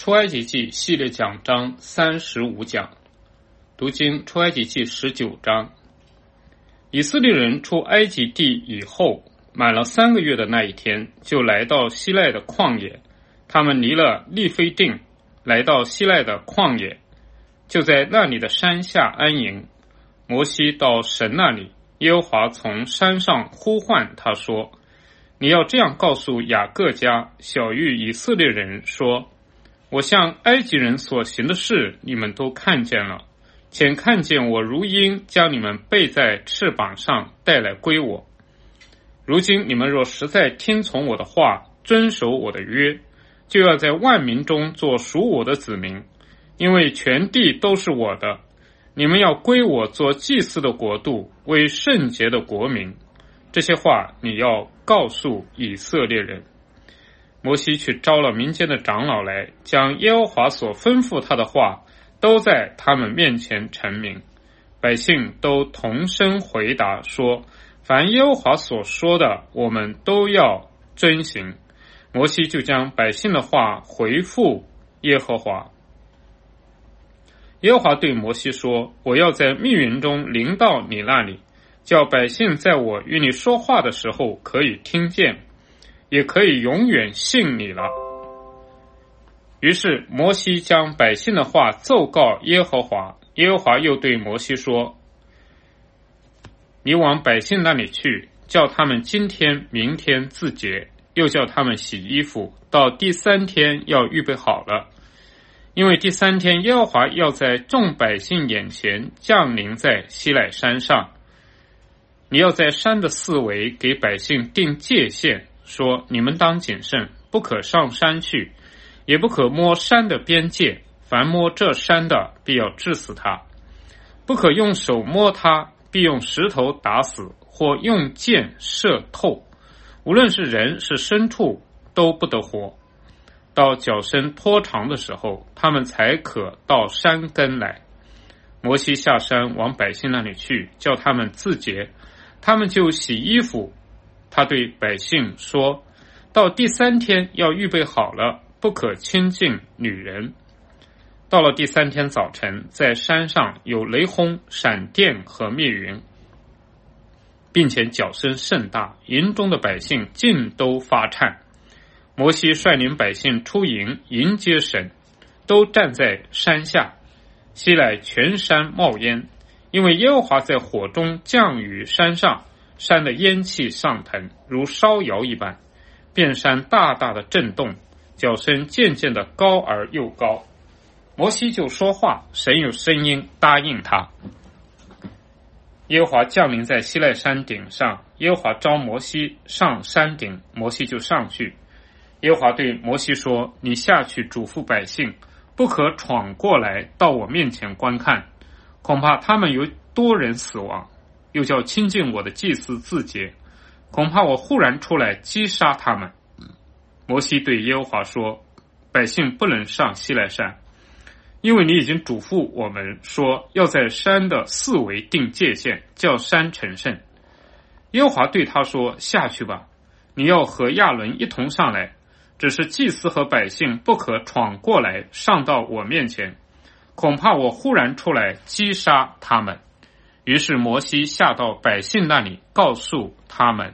出埃及记系列讲章35讲，读经出埃及记19章。以色列人出埃及地以后，满了3个月的那一天，就来到西奈的旷野。他们离了利非定，来到西奈的旷野，就在那里的山下安营。摩西到神那里，耶和华从山上呼唤他说：你要这样告诉雅各家小谕以色列人说，我向埃及人所行的事，你们都看见了，且看见我如鹰将你们背在翅膀上带来归我。如今你们若实在听从我的话，遵守我的约，就要在万民中做属我的子民，因为全地都是我的。你们要归我做祭司的国度，为圣洁的国民。这些话你要告诉以色列人。摩西去招了民间的长老来，将耶和华所吩咐他的话都在他们面前陈明。百姓都同声回答说，凡耶和华所说的，我们都要遵行。摩西就将百姓的话回复耶和华。耶和华对摩西说，我要在密云中临到你那里，叫百姓在我与你说话的时候可以听见，也可以永远信你了。于是摩西将百姓的话奏告耶和华。耶和华又对摩西说，你往百姓那里去，叫他们今天明天自洁，又叫他们洗衣服，到第3天要预备好了。因为第3天耶和华要在众百姓眼前降临在西奈山上。你要在山的四围给百姓定界限，说你们当谨慎，不可上山去，也不可摸山的边界，凡摸这山的必要治死他。不可用手摸他，必用石头打死，或用箭射透。无论是人是牲畜，都不得活。到脚伸拖长的时候，他们才可到山根来。摩西下山往百姓那里去，叫他们自洁，他们就洗衣服。他对百姓说，到第3天要预备好了，不可亲近女人。到了第3天早晨，在山上有雷轰、闪电和灭云，并且角声甚大，营中的百姓尽都发颤。摩西率领百姓出营迎接神，都站在山下。西奈全山冒烟，因为耶和华在火中降雨山上，山的烟气上腾，如烧窑一般，遍山大大的震动，角声渐渐的高而又高。摩西就说话，神有声音答应他。耶和华降临在西奈山顶上，耶和华召摩西上山顶，摩西就上去。耶和华对摩西说，你下去嘱咐百姓，不可闯过来到我面前观看，恐怕他们有多人死亡，又叫亲近我的祭司自洁，恐怕我忽然出来击杀他们。摩西对耶和华说，百姓不能上西奈山，因为你已经嘱咐我们说，要在山的四围定界限，叫山成圣。耶和华对他说，下去吧，你要和亚伦一同上来，只是祭司和百姓不可闯过来上到我面前，恐怕我忽然出来击杀他们。于是摩西下到百姓那里，告诉他们。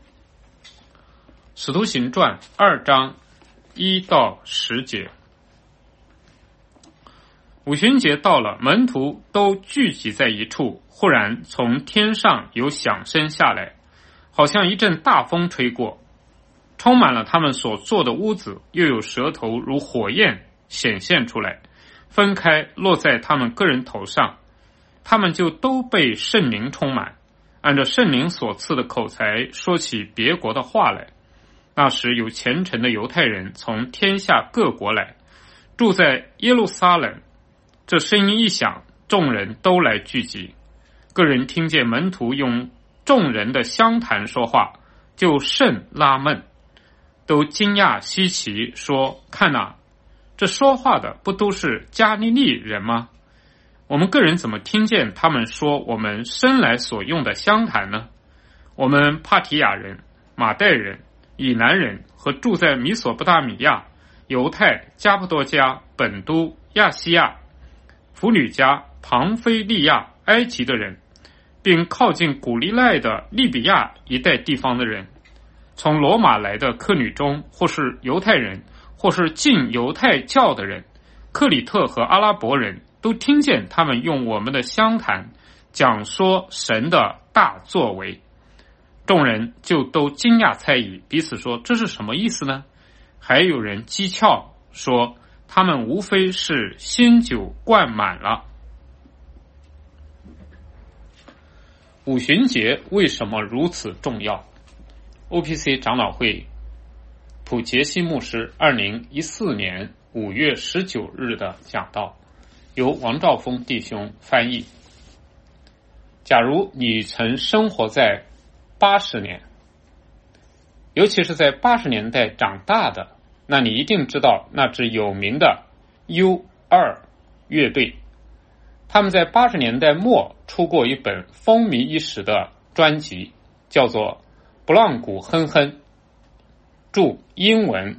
使徒行传2章1到10节。五旬节到了，门徒都聚集在一处，忽然从天上有响声下来，好像一阵大风吹过，充满了他们所坐的屋子，又有舌头如火焰显现出来，分开落在他们个人头上，他们就都被圣灵充满，按照圣灵所赐的口才说起别国的话来。那时有虔诚的犹太人从天下各国来，住在耶路撒冷。这声音一响，众人都来聚集。个人听见门徒用众人的相谈说话，就甚拉闷，都惊讶稀奇，说，看哪，这说话的不都是加利利人吗？我们个人怎么听见他们说我们生来所用的相谈呢？我们帕提亚人、马代人、以南人和住在米索不达米亚， 犹太、加布多家、本都、亚细亚、弗吕家、庞菲利亚、埃及的人，并靠近古利奈的利比亚一带地方的人，从罗马来的客旅中，或是犹太人，或是信犹太教的人，克里特和阿拉伯人都听见他们用我们的乡谈讲说神的大作为。众人就都惊讶猜疑，彼此说这是什么意思呢？还有人讥诮说他们无非是新酒灌满了。五旬节为什么如此重要？ OPC 长老会普杰西牧师2014年5月19日的讲道，由王兆峰弟兄翻译。假如你曾生活在80年，尤其是在80年代长大的，那你一定知道那支有名的 U2 乐队。他们在80年代末出过一本风靡一时的专辑，叫做《布朗古哼哼》，注英文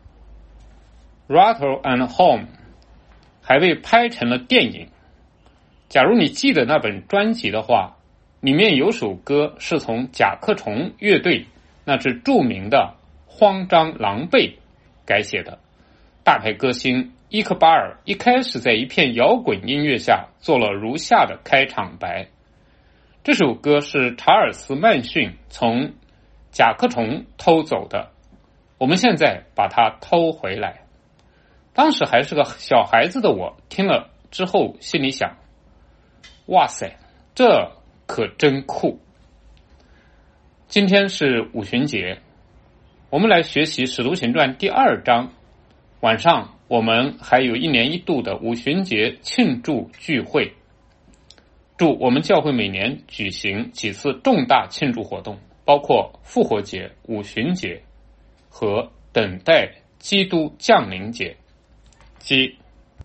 Rattle and Home， 还被拍成了电影。假如你记得那本专辑的话，里面有首歌是从甲壳虫乐队那支著名的《慌张狼狈》改写的。大牌歌星伊克巴尔一开始在一片摇滚音乐下做了如下的开场白。这首歌是查尔斯曼逊从甲壳虫偷走的，我们现在把它偷回来。当时还是个小孩子的我听了之后心里想，哇塞，这可真酷。今天是五旬节，我们来学习使徒行传第2章。晚上我们还有1年1度的五旬节庆祝聚会。祝我们教会每年举行几次重大庆祝活动，包括复活节、五旬节和等待基督降临节，即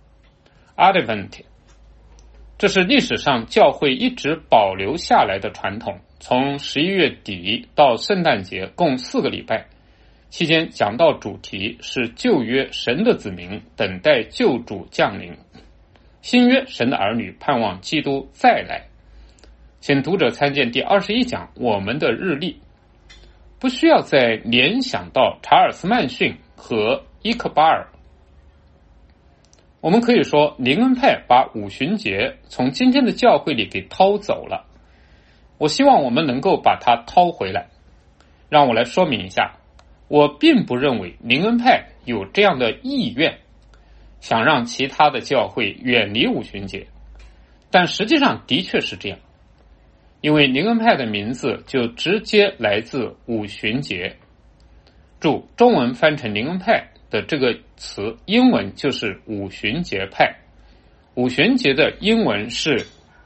Advent。这是历史上教会一直保留下来的传统，从11月底到圣诞节共4个礼拜，期间讲到主题是旧约神的子民等待救主降临，新约神的儿女盼望基督再来。请读者参见第21讲我们的日历。不需要再联想到查尔斯曼逊和伊克巴尔。我们可以说灵恩派把五旬节从今天的教会里给掏走了。我希望我们能够把它掏回来。让我来说明一下，我并不认为灵恩派有这样的意愿，想让其他的教会远离五旬节，但实际上的确是这样，因为灵恩派的名字就直接来自五旬节。注中文翻成灵恩派的这个词，英文就是五旬节派。五旬节的英文是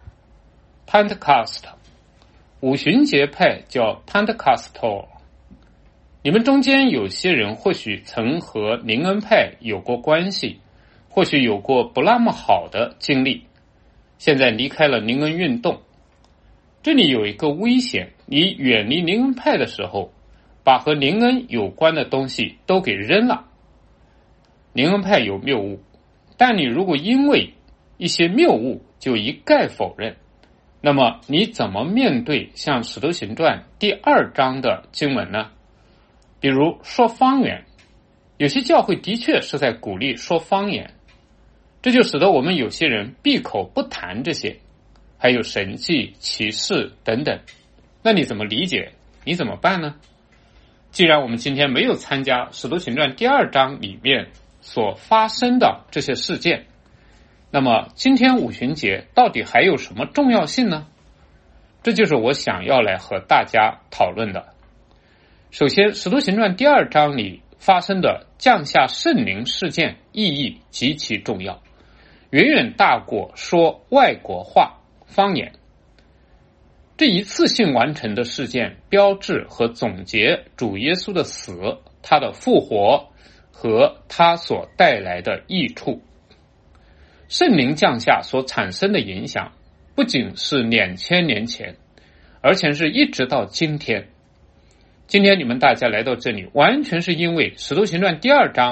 Pentecost， 五旬节派叫 Pentecostal。你们中间有些人或许曾和灵恩派有过关系，或许有过不那么好的经历，现在离开了灵恩运动。这里有一个危险，你远离灵恩派的时候，把和灵恩有关的东西都给扔了。灵恩派有谬误，但你如果因为一些谬误就一概否认，那么你怎么面对像使徒行传第2章的经文呢？比如说方言，有些教会的确是在鼓励说方言，这就使得我们有些人闭口不谈这些，还有神迹、奇事等等。那你怎么理解？你怎么办呢？既然我们今天没有参加使徒行传第2章里面所发生的这些事件，那么今天五旬节到底还有什么重要性呢？这就是我想要来和大家讨论的。首先，使徒行传第2章里发生的降下圣灵事件意义极其重要，远远大过说外国话方言。这一次性完成的事件标志和总结主耶稣的死、他的复活和他所带来的益处。圣灵降下所产生的影响不仅是2000年前，而且是一直到今天。今天你们大家来到这里，完全是因为使徒行传第2章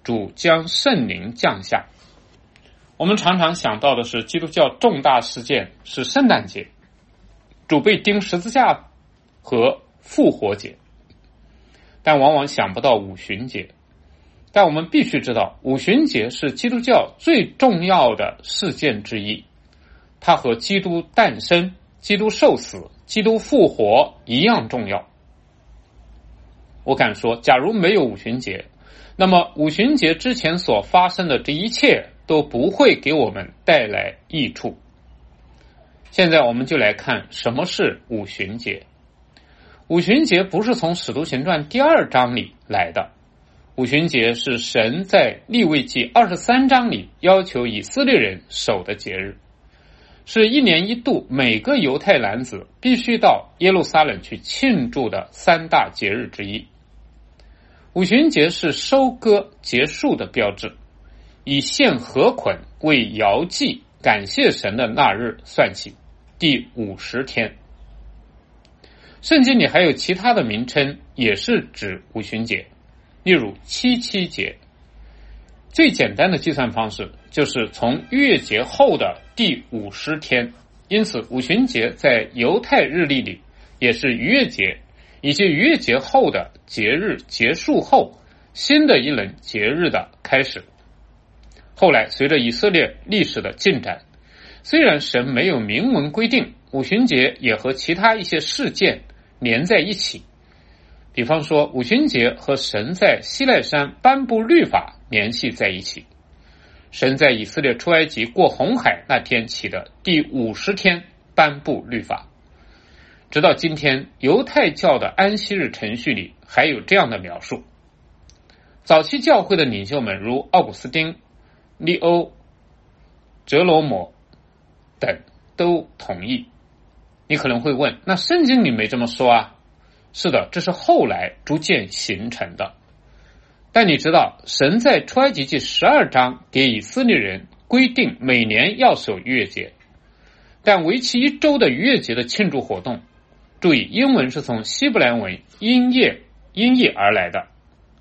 主将圣灵降下。我们常常想到的是基督教重大事件是圣诞节，主被钉十字架和复活节，但往往想不到五旬节。但我们必须知道，五旬节是基督教最重要的事件之一，它和基督诞生、基督受死、基督复活一样重要。我敢说，假如没有五旬节，那么五旬节之前所发生的这一切都不会给我们带来益处。现在我们就来看什么是五旬节。五旬节不是从使徒行传第2章里来的，五旬节是神在利未记23章里要求以色列人守的节日，是1年1度每个犹太男子必须到耶路撒冷去庆祝的3大节日之一。五旬节是收割结束的标志，以献禾捆为摇祭感谢神的那日算起，第50天。圣经里还有其他的名称，也是指五旬节，例如七节。最简单的计算方式就是从逾越节后的第50天，因此五旬节在犹太日历里也是逾越节以及逾越节后的节日结束后新的一轮节日的开始。后来随着以色列历史的进展，虽然神没有明文规定，五旬节也和其他一些事件连在一起。比方说，五旬节和神在西奈山颁布律法联系在一起。神在以色列出埃及过红海那天起的第50天颁布律法。直到今天，犹太教的安息日程序里还有这样的描述。早期教会的领袖们如奥古斯丁、利欧、哲罗摩等都同意。你可能会问，那圣经里没这么说啊？是的，这是后来逐渐形成的。但你知道，神在出埃及记12章给以色列人规定每年要守逾越节，但为期1周的逾越节的庆祝活动，注意英文是从希伯来文音译而来的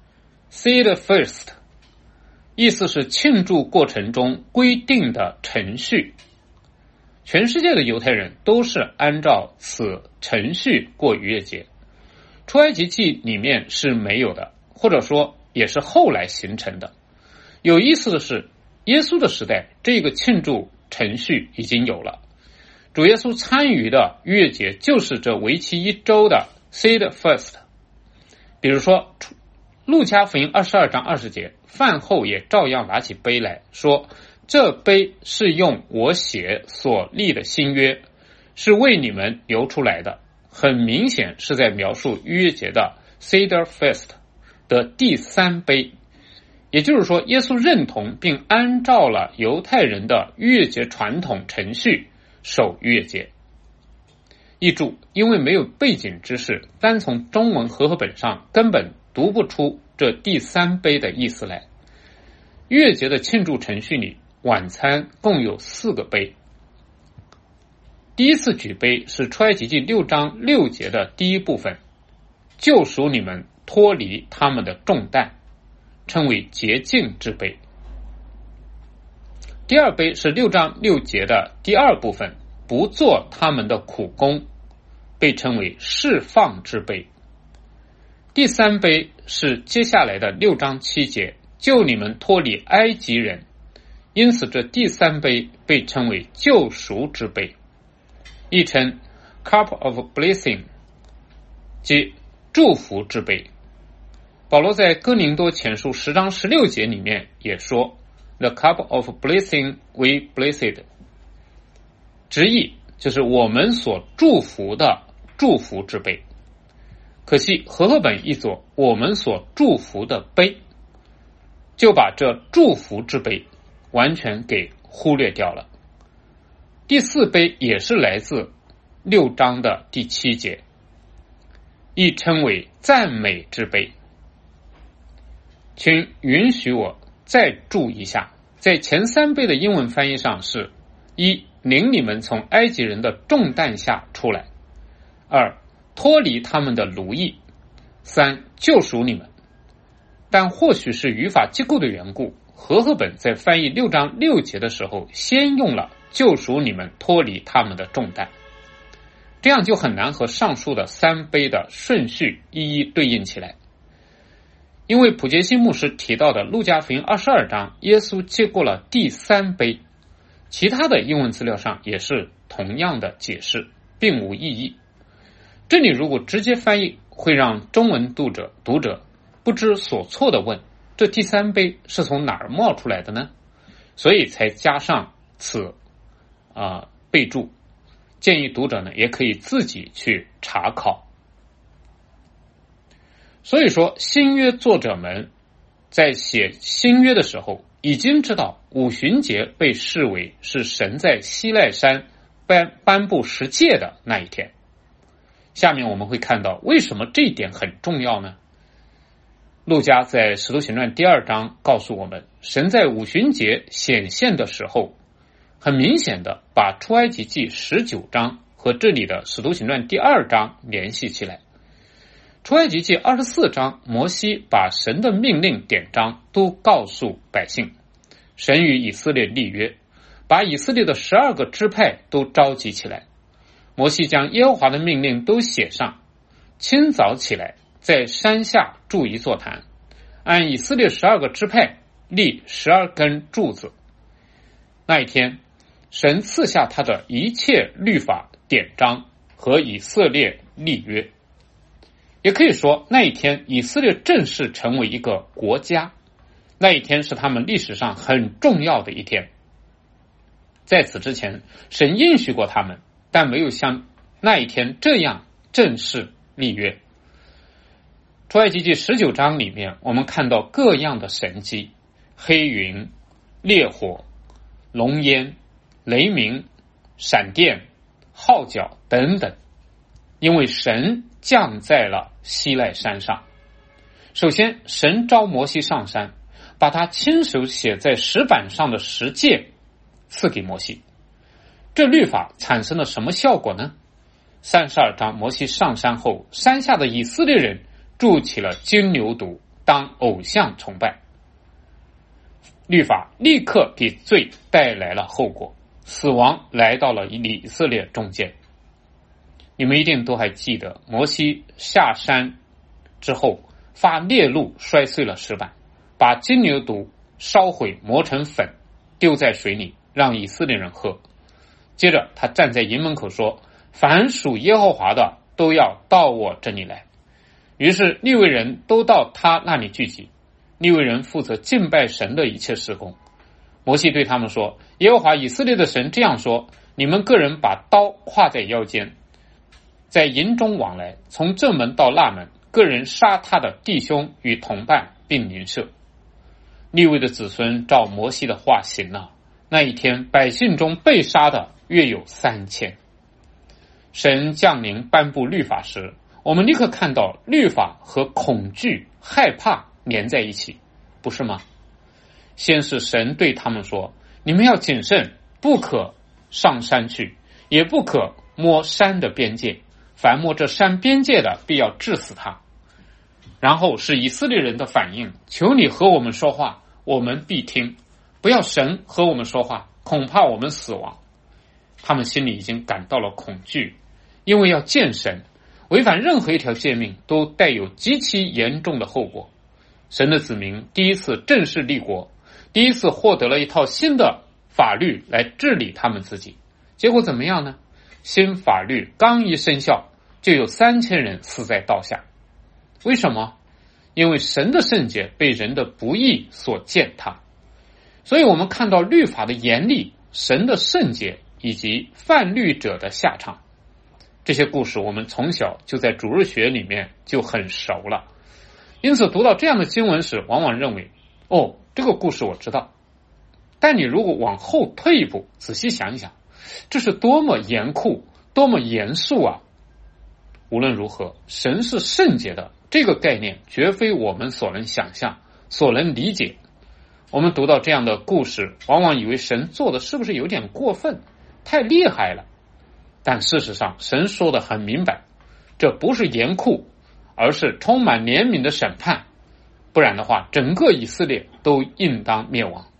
See the first， 意思是庆祝过程中规定的程序。全世界的犹太人都是按照此程序过逾越节，出埃及记里面是没有的，或者说也是后来形成的。有意思的是，耶稣的时代这个庆祝程序已经有了，主耶稣参与的逾越节就是这为期1周的 See the first。 比如说路加福音22章20节，饭后也照样拿起杯来说，这杯是用我血所立的新约，是为你们流出来的。很明显是在描述逾越节的 Seder Fest 的第3杯，也就是说，耶稣认同并按照了犹太人的逾越节传统程序守逾越节。译注：因为没有背景知识，单从中文和合本上根本读不出这第3杯的意思来。逾越节的庆祝程序里，晚餐共有4个杯。第一次举杯是出埃及记6章6节的第一部分，救赎你们脱离他们的重担，称为洁净之杯。第二杯是6章6节的第二部分，不做他们的苦工，被称为释放之杯。第3杯是接下来的6章7节，救你们脱离埃及人，因此这第3杯被称为救赎之杯，亦称 Cup of Blessing， 即祝福之杯。保罗在哥林多前书10章16节里面也说 The cup of blessing we blessed， 直译就是我们所祝福的祝福之杯。可惜和合本译作我们所祝福的杯，就把这祝福之杯完全给忽略掉了。第4杯也是来自6章的第7节，亦称为赞美之杯。请允许我再注一下，在前3杯的英文翻译上是：1. 领你们从埃及人的重担下出来； 2. 脱离他们的奴役； 3. 救赎你们。 但或许是语法结构的缘故，和合本在翻译6章6节的时候，先用了救赎你们脱离他们的重担，这样就很难和上述的3杯的顺序一一对应起来。因为普杰西牧师提到的路加福音22章，耶稣接过了第3杯，其他的英文资料上也是同样的解释，并无异议。这里如果直接翻译，会让中文读者不知所措地问，这第3杯是从哪儿冒出来的呢？所以才加上此备注，建议读者呢也可以自己去查考。所以说，新约作者们在写新约的时候，已经知道五旬节被视为是神在西奈山颁布十诫的那一天。下面我们会看到为什么这一点很重要呢？路加在使徒行传第2章告诉我们，神在五旬节显现的时候，很明显的把出埃及记19章和这里的使徒行传第2章联系起来。出埃及记24章，摩西把神的命令典章都告诉百姓，神与以色列立约，把以色列的12个支派都召集起来。摩西将耶和华的命令都写上，清早起来，在山下筑一座坛，按以色列12个支派立12根柱子。那一天，神赐下他的一切律法典章和以色列立约。也可以说，那一天以色列正式成为一个国家，那一天是他们历史上很重要的一天。在此之前，神应许过他们，但没有像那一天这样正式立约。出埃及记19章里面，我们看到各样的神迹，黑云、烈火、龙烟、雷鸣、闪电、号角等等，因为神降在了西奈山上。首先，神召摩西上山，把他亲手写在石板上的十诫赐给摩西。这律法产生了什么效果呢？32章，摩西上山后，山下的以色列人筑起了金牛犊当偶像崇拜。律法立刻给罪带来了后果，死亡来到了以色列中间。你们一定都还记得，摩西下山之后发烈怒，摔碎了石板，把金牛犊烧毁磨成粉，丢在水里，让以色列人喝。接着他站在营门口说，凡属耶和华的都要到我这里来。于是利未人都到他那里聚集，利未人负责敬拜神的一切事工。摩西对他们说，耶和华以色列的神这样说，你们个人把刀挎在腰间，在营中往来，从这门到那门，个人杀他的弟兄与同伴，并邻舍。利未的子孙照摩西的话行了。那一天，百姓中被杀的约有3000。神降临颁布律法时，我们立刻看到律法和恐惧、害怕连在一起，不是吗？先是神对他们说，你们要谨慎，不可上山去，也不可摸山的边界，凡摸这山边界的，必要治死他。然后是以色列人的反应，求你和我们说话，我们必听，不要神和我们说话，恐怕我们死亡。他们心里已经感到了恐惧，因为要见神，违反任何一条诫命都带有极其严重的后果。神的子民第一次正式立国，第一次获得了一套新的法律来治理他们自己。结果怎么样呢？新法律刚一生效，就有3000人死在刀下。为什么？因为神的圣洁被人的不义所践踏。所以我们看到律法的严厉，神的圣洁以及犯律者的下场。这些故事我们从小就在主日学里面就很熟了，因此读到这样的经文时，往往认为，这个故事我知道。但你如果往后退一步，仔细想一想，这是多么严酷，多么严肃啊！无论如何，神是圣洁的，这个概念绝非我们所能想象、所能理解。我们读到这样的故事，往往以为神做的是不是有点过分，太厉害了。但事实上，神说的很明白，这不是严酷，而是充满怜悯的审判。 不然的话，整个以色列都应当灭亡。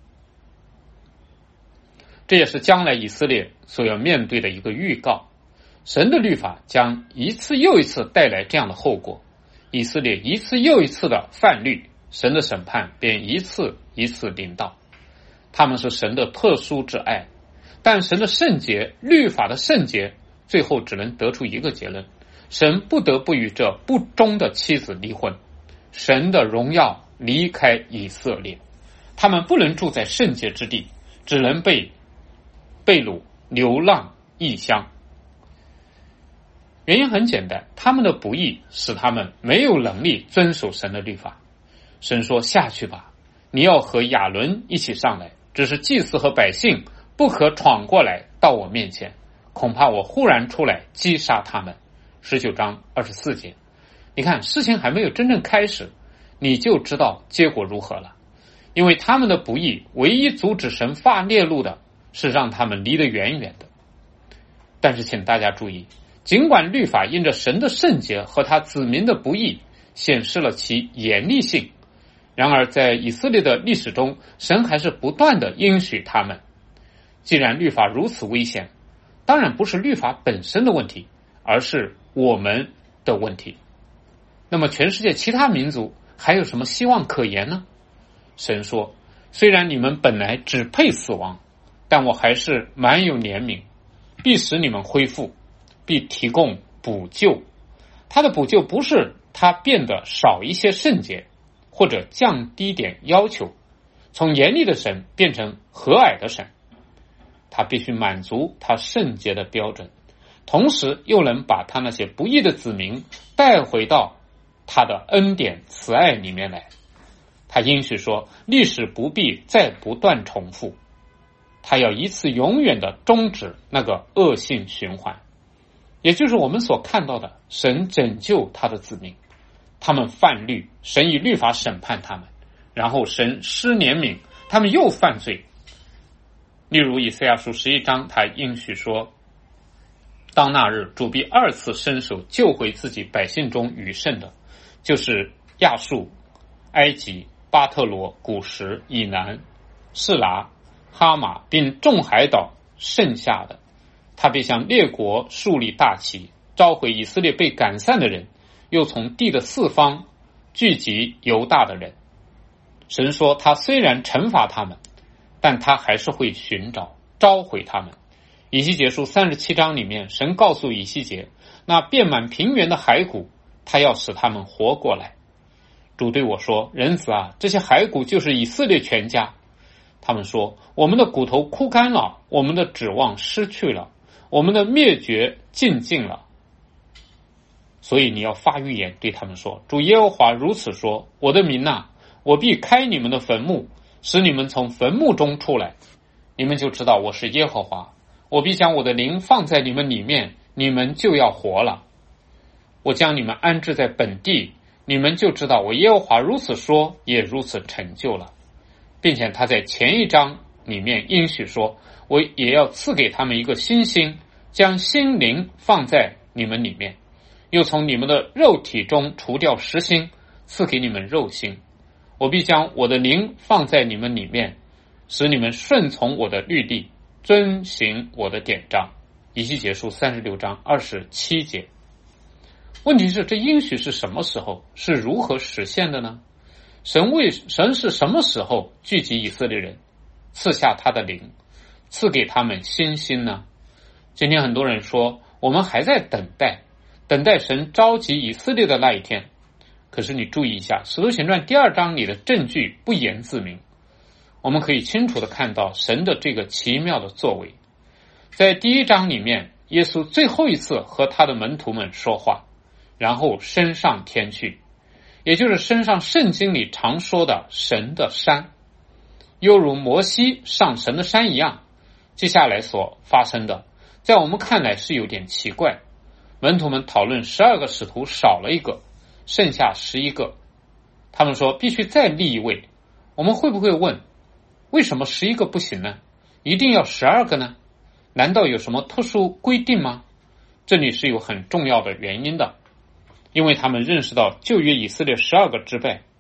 这也是将来以色列所要面对的一个预告。神的律法将一次又一次带来这样的后果，以色列一次又一次的犯律，神的审判便一次一次临到。他们是神的特殊之爱，但神的圣洁，律法的圣洁，最后只能得出一个结论：神不得不与这不忠的妻子离婚，神的荣耀离开以色列，他们不能住在圣洁之地，只能被掳流浪异乡。原因很简单，他们的不义使他们没有能力遵守神的律法。神说：下去吧，你要和亚伦一起上来，只是祭司和百姓不可闯过来到我面前，恐怕我忽然出来击杀他们。19章24节。你看，事情还没有真正开始，你就知道结果如何了。因为他们的不义，唯一阻止神发烈怒的是让他们离得远远的。但是请大家注意，尽管律法因着神的圣洁和他子民的不义显示了其严厉性，然而在以色列的历史中，神还是不断的应许他们。既然律法如此危险，当然不是律法本身的问题，而是我们的问题。那么全世界其他民族还有什么希望可言呢？神说：虽然你们本来只配死亡，但我还是蛮有怜悯，必使你们恢复，必提供补救。他的补救不是他变得少一些圣洁，或者降低点要求，从严厉的神变成和蔼的神。他必须满足他圣洁的标准，同时又能把他那些不义的子民带回到他的恩典慈爱里面来。他应许说，历史不必再不断重复，他要一次永远的终止那个恶性循环。也就是我们所看到的，神拯救他的子民，他们犯律，神以律法审判他们，然后神施怜悯，他们又犯罪。例如以赛亚书11章，他应许说，当那日主必二次伸手救回自己百姓中余剩的，就是亚述、埃及、巴特罗、古时、以南、示拿、哈马并众海岛剩下的。他必向列国树立大旗，召回以色列被赶散的人，又从地的四方聚集犹大的人。神说，他虽然惩罚他们，但他还是会寻找召回他们。以西结书37章里面，神告诉以西结，那遍满平原的骸骨，他要使他们活过来。主对我说，人子啊，这些骸骨就是以色列全家。他们说，我们的骨头枯干了，我们的指望失去了，我们的灭绝尽尽了。所以你要发预言对他们说，主耶和华如此说，我的民啊，我必开你们的坟墓，使你们从坟墓中出来，你们就知道我是耶和华。我必将我的灵放在你们里面，你们就要活了。我将你们安置在本地，你们就知道我耶和华如此说，也如此成就了。并且他在前一章里面应许说，我也要赐给他们一个新心，将心灵放在你们里面，又从你们的肉体中除掉实心，赐给你们肉心。我必将我的灵放在你们里面，使你们顺从我的律例，遵行我的典章。以西结书36章27节。问题是，这应许是什么时候，是如何实现的呢？神是什么时候聚集以色列人，赐下他的灵，赐给他们新心呢？今天很多人说，我们还在等待神召集以色列的那一天。可是你注意一下，使徒行传第2章里的证据不言自明，我们可以清楚地看到神的这个奇妙的作为。在第1章里面，耶稣最后一次和他的门徒们说话，然后升上天去，也就是升上圣经里常说的神的山，犹如摩西上神的山一样。接下来所发生的，在我们看来是有点奇怪。门徒们讨论12个使徒少了一个，剩下11个。他们说必须再立一位。我们会不会问，为什么11个不行呢？一定要12个呢？难道有什么特殊规定吗？这里是有很重要的原因的。因为他们认识到旧约以色列12个支派，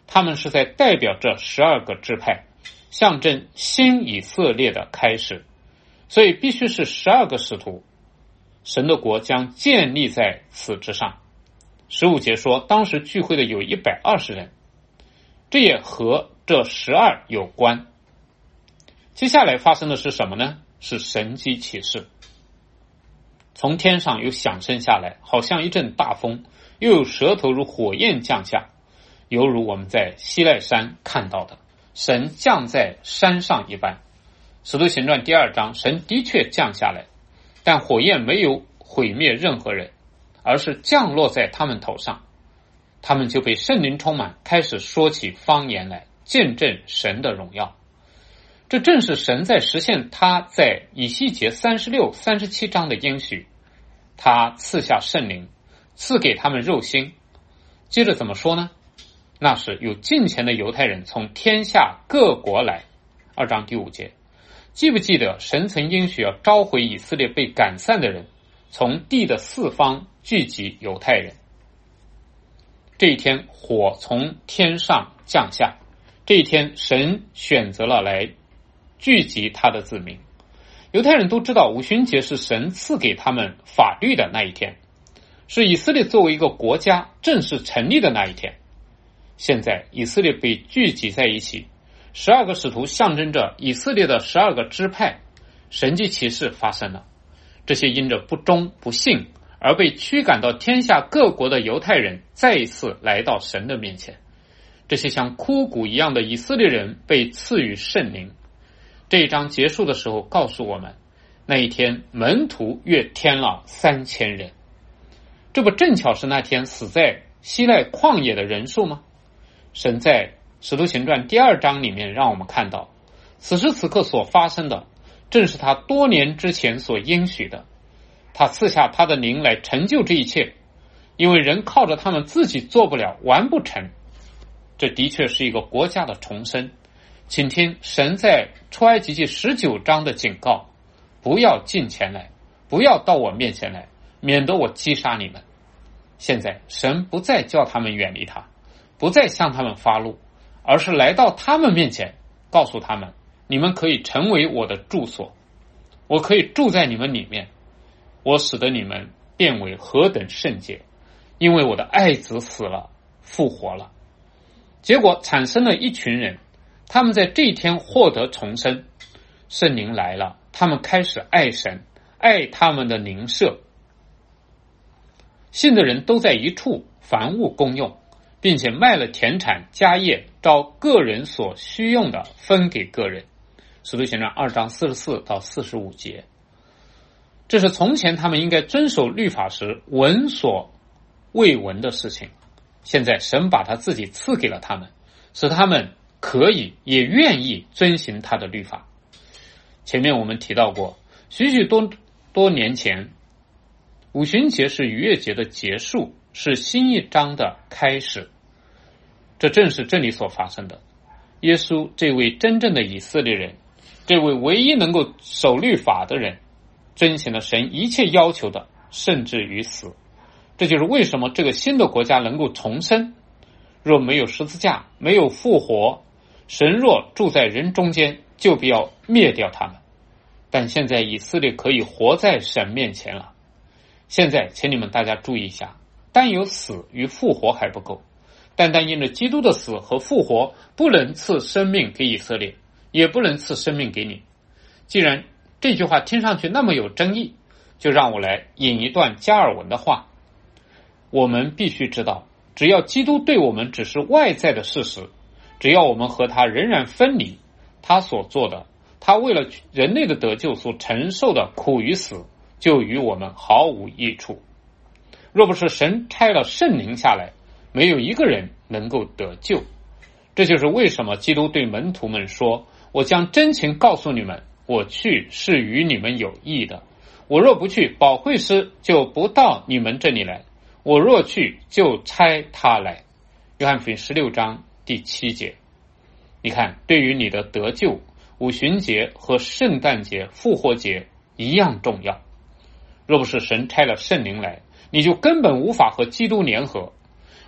他们是在代表这12个支派，象征新以色列的开始，所以必须是12个使徒，神的国将建立在此之上。15节说，当时聚会的有120人，这也和这12有关。接下来发生的是什么呢？是神迹奇事。从天上有响声下来，好像一阵大风，又有舌头如火焰降下，犹如我们在西奈山看到的神降在山上一般。使徒行传第2章，神的确降下来，但火焰没有毁灭任何人，而是降落在他们头上，他们就被圣灵充满，开始说起方言来，见证神的荣耀。这正是神在实现他在以西结36、37章的应许，他赐下圣灵，赐给他们肉心。接着怎么说呢？那是有近前的犹太人从天下各国来。2章第5节，记不记得神曾应许要召回以色列被赶散的人，从地的四方聚集犹太人。这一天火从天上降下，这一天神选择了来聚集他的子民。犹太人都知道五旬节是神赐给他们法律的那一天，是以色列作为一个国家正式成立的那一天。现在以色列被聚集在一起，12个使徒象征着以色列的12个支派，神迹奇事发生了。这些因着不忠不信而被驱赶到天下各国的犹太人再一次来到神的面前，这些像枯骨一样的以色列人被赐予圣灵。这一章结束的时候告诉我们，那一天门徒约添了3000人。这不正巧是那天死在西奈旷野的人数吗？神在使徒行传第2章里面让我们看到，此时此刻所发生的正是他多年之前所应许的，他赐下他的灵来成就这一切，因为人靠着他们自己做不了，完不成。这的确是一个国家的重生。请听神在出埃及记19章的警告，不要近前来，不要到我面前来，免得我击杀你们。现在神不再叫他们远离他，不再向他们发怒，而是来到他们面前，告诉他们，你们可以成为我的住所，我可以住在你们里面，我使得你们变为何等圣洁，因为我的爱子死了复活了。结果产生了一群人，他们在这一天获得重生，圣灵来了，他们开始爱神，爱他们的邻舍。信的人都在一处，凡物公用，并且卖了田产家业，照个人所需用的分给个人。使徒行传2章44到45节。这是从前他们应该遵守律法时闻所未闻的事情，现在神把他自己赐给了他们，使他们可以也愿意遵行他的律法。前面我们提到过，许许多年前，五旬节是逾越节的结束，是新一章的开始。这正是这里所发生的。耶稣这位真正的以色列人，这位唯一能够守律法的人，遵行了神一切要求的，甚至于死。这就是为什么这个新的国家能够重生。若没有十字架，没有复活，神若住在人中间，就必要灭掉他们。但现在以色列可以活在神面前了。现在请你们大家注意一下，单有死与复活还不够，单单因着基督的死和复活，不能赐生命给以色列，也不能赐生命给你。既然这句话听上去那么有争议，就让我来引一段加尔文的话。我们必须知道，只要基督对我们只是外在的事实，只要我们和他仍然分离，他所做的，他为了人类的得救所承受的苦与死，就与我们毫无益处。若不是神差了圣灵下来，没有一个人能够得救。这就是为什么基督对门徒们说，我将真情告诉你们，我去是与你们有益的，我若不去，保惠师就不到你们这里来，我若去，就差他来。约翰福音16章第7节。你看，对于你的得救，五旬节和圣诞节、复活节一样重要。若不是神差了圣灵来，你就根本无法和基督联合。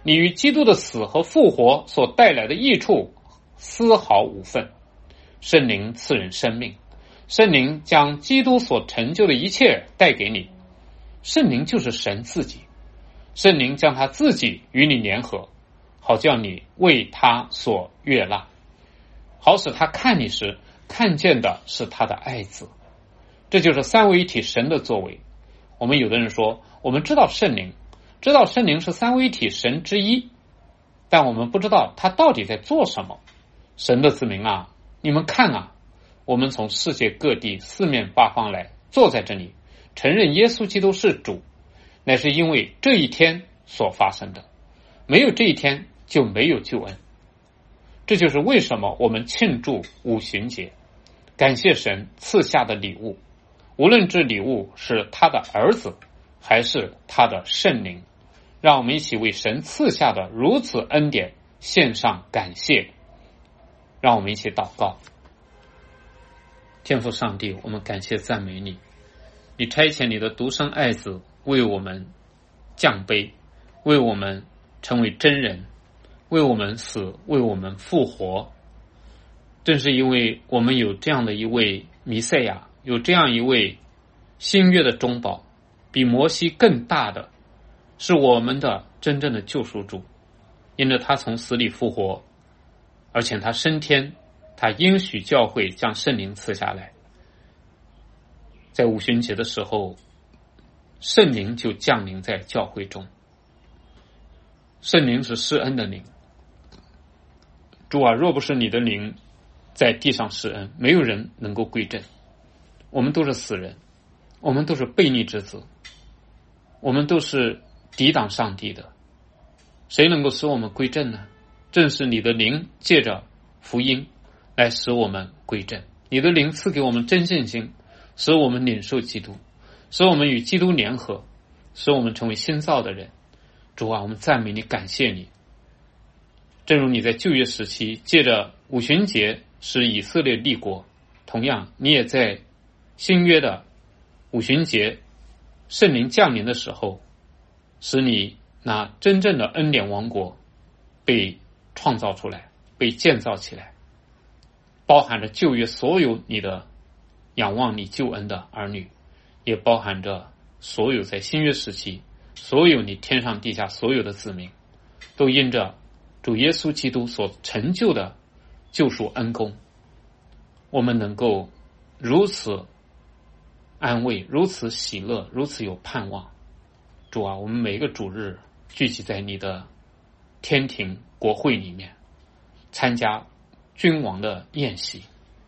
你与基督的死和复活所带来的益处丝毫无分。圣灵赐人生命，圣灵将基督所成就的一切带给你。圣灵就是神自己，圣灵将他自己与你联合，好叫你为他所悦纳，好使他看你时看见的是他的爱子。这就是三位一体神的作为。我们有的人说，我们知道圣灵是三位一体神之一，但我们不知道他到底在做什么。神的子民啊，你们看啊，我们从世界各地四面八方来，坐在这里，承认耶稣基督是主，乃是因为这一天所发生的。没有这一天就没有救恩。这就是为什么我们庆祝五旬节，感谢神赐下的礼物，无论这礼物是他的儿子还是他的圣灵。让我们一起为神赐下的如此恩典献上感谢。让我们一起祷告。天父上帝，我们感谢赞美你，你差遣你的独生爱子为我们降卑，为我们成为真人，为我们死，为我们复活。正是因为我们有这样的一位弥赛亚，有这样一位新约的中保，比摩西更大的是我们的真正的救赎主。因着他从死里复活，而且他升天，他应许教会将圣灵赐下来。在五旬节的时候，圣灵就降临在教会中。圣灵是施恩的灵。主啊，若不是你的灵在地上施恩，没有人能够归正。我们都是死人，我们都是悖逆之子，我们都是抵挡上帝的。谁能够使我们归正呢？正是你的灵借着福音来使我们归正。你的灵赐给我们真信心，使我们领受基督，使我们与基督联合，使我们成为新造的人。主啊，我们赞美你，感谢你。正如你在旧约时期借着五旬节使以色列立国，同样你也在新约的五旬节圣灵降临的时候，使你那真正的恩典王国被创造出来，被建造起来，包含着旧约所有你的仰望你救恩的儿女，也包含着所有在新约时期所有你天上地下所有的子民，都因着主耶稣基督所成就的救赎恩功，我们能够如此安慰，如此喜乐，如此有盼望。主啊，我们每一个主日聚集在你的天庭国会里面，参加君王的宴席。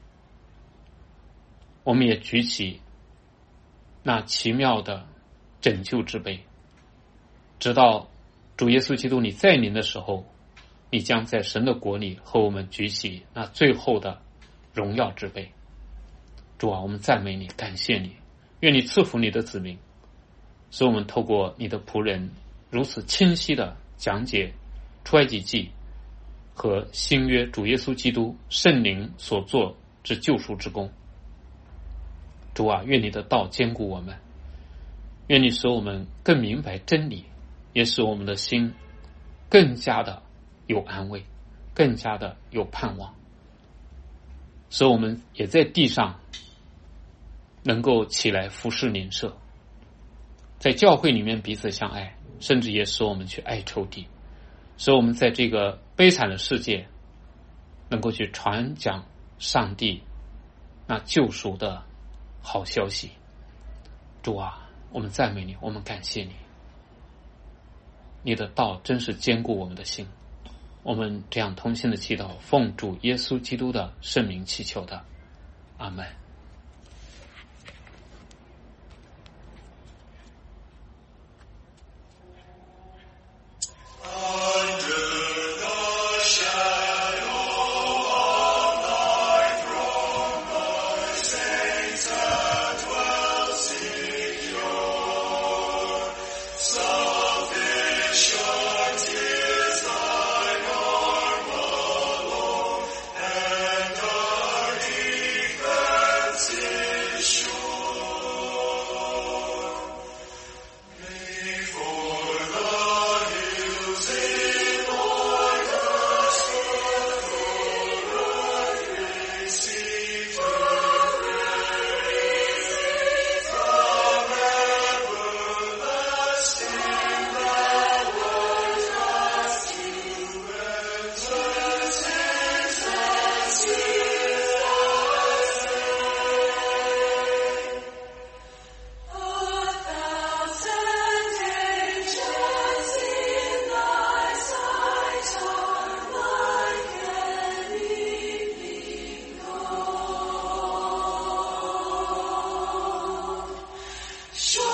我们也举起那奇妙的拯救之杯，直到主耶稣基督你再临的时候，你将在神的国里和我们举起那最后的荣耀之杯。主啊，我们赞美你，感谢你，愿你赐福你的子民，使我们透过你的仆人如此清晰的讲解出埃及记和新约主耶稣基督圣灵所做之救赎之功。主啊，愿你的道坚固我们，愿你使我们更明白真理，也使我们的心更加的有安慰，更加的有盼望，使我们也在地上能够起来服侍邻舍，在教会里面彼此相爱，甚至也使我们去爱仇敌，使我们在这个悲惨的世界能够去传讲上帝那救赎的好消息。主啊，我们赞美你，我们感谢你，你的道真是坚固我们的心。我们这样同心的祈祷，奉主耶稣基督的圣名祈求的，阿们。 说